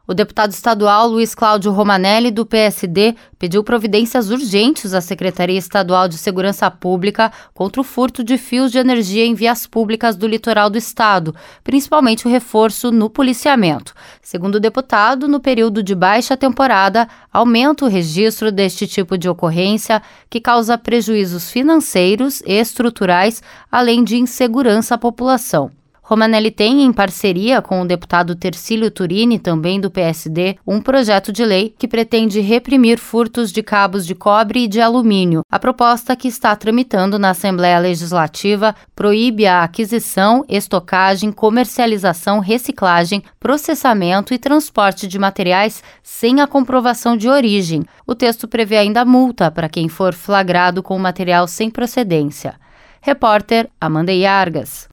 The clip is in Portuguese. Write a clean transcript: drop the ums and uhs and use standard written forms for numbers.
O deputado estadual Luiz Cláudio Romanelli, do PSD, pediu providências urgentes à Secretaria Estadual de Segurança Pública contra o furto de fios de energia em vias públicas do litoral do estado, principalmente o reforço no policiamento. Segundo o deputado, no período de baixa temporada, aumenta o registro deste tipo de ocorrência, que causa prejuízos financeiros e estruturais, além de insegurança à população. Romanelli tem, em parceria com o deputado Tercílio Turini, também do PSD, um projeto de lei que pretende reprimir furtos de cabos de cobre e de alumínio. A proposta, que está tramitando na Assembleia Legislativa, proíbe a aquisição, estocagem, comercialização, reciclagem, processamento e transporte de materiais sem a comprovação de origem. O texto prevê ainda multa para quem for flagrado com material sem procedência. Repórter Amanda Iargas.